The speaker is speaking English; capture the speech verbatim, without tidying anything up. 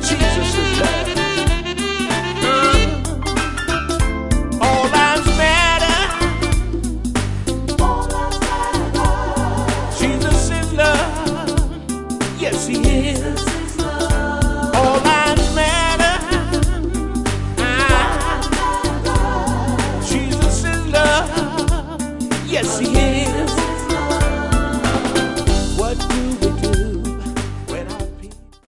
Jesus is love. Uh, all lives matter. Jesus is love. Yes, he is. All lives matter. Ah, Jesus is love. Yes, he is.